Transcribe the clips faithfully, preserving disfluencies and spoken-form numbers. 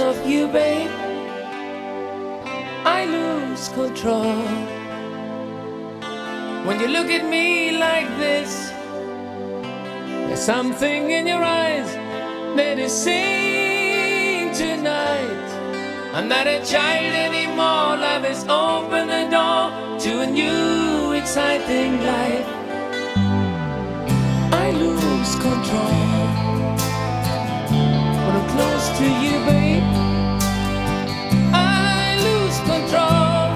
of you, babe, I lose control. When you look at me like this, there's something in your eyes that is saying tonight, I'm not a child anymore. Love has opened the door to a new exciting life. I lose control when I'm close to you, babe. I lose control.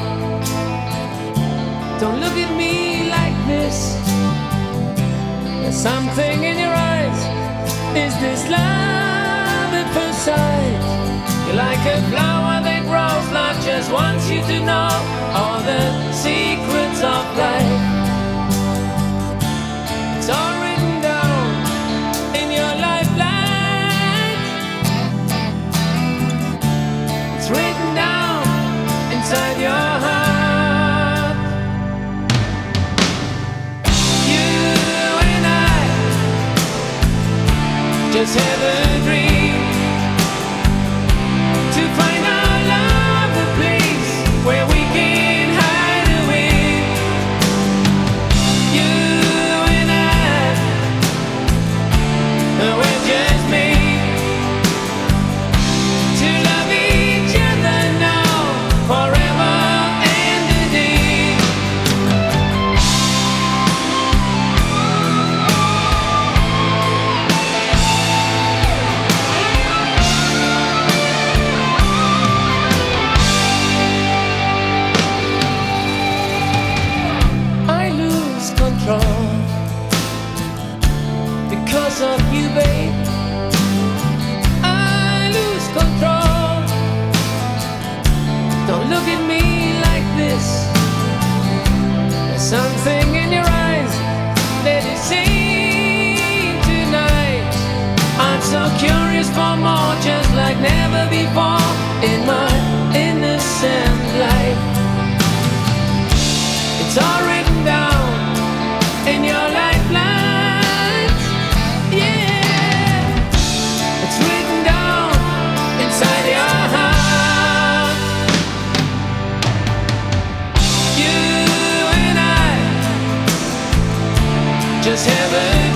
Don't look at me like this. There's something in your eyes. Is this love at first sight? You're like a flower that grows. Life just wants you to know all the secrets of life. It's all written down in your lifeline. It's written down inside your heart. You and I just have a dream to find our love, a place where we can hide away. You and I, we're just made to love each other now, forever and a day. I lose control because of you, babe. I lose control. Don't look at me like this. There's something in your eyes that is saying tonight, I'm so curious for more, just like never before in my innocent life. It's all written down in your lifelines. Yeah, it's written down inside your heart. You and I just have a